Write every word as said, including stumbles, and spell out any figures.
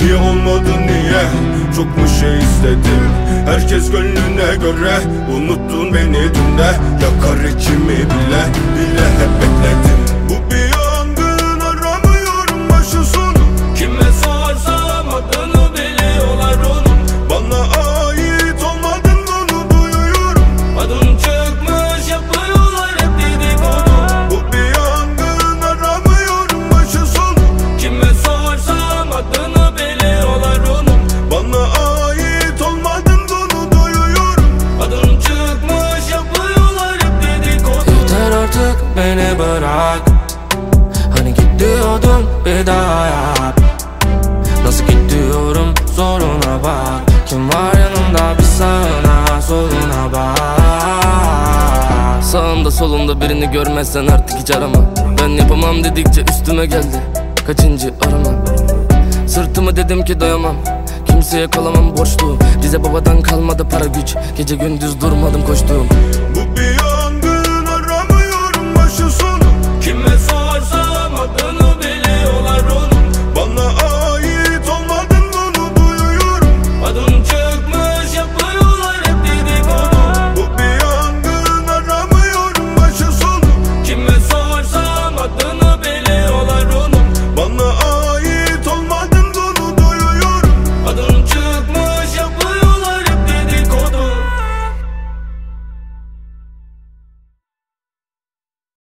Niye olmadı niye? Çok mu şey istedim? Herkes gönlüne göre. Unuttun beni dünde. Yakar içimi bile bile hep bekledim. Bu bir yangın, aramıyorum başı sonu. Kime sorsam adını biliyorlar onun. Bana ait olmadın bunu duyuyorum. Adın çıkmış yapıyorlar hep dedikodu. Bu bir yangın, aramıyorum başı sonu. Kime sorsam adını biliyorlar onun. Bana ait olmadın bunu duyuyorum. Adın çıkmış yapıyorlar hep dedikodu. Yeter artık beni bırak. Hani git diyordun bir daha yap. Nasıl git diyorum soruna bak. Kim var yanında bir sağına soluna bak. Sağında solunda birini görmezsen artık hiç arama. Ben yapamam dedikçe üstüme geldi. Kaçıncı arama. Sırtımı dedim ki doyamam. Kimseye kalamam borçlu. Bize babadan kalmadı para güç. Gece gündüz durmadım koştum. Bu bir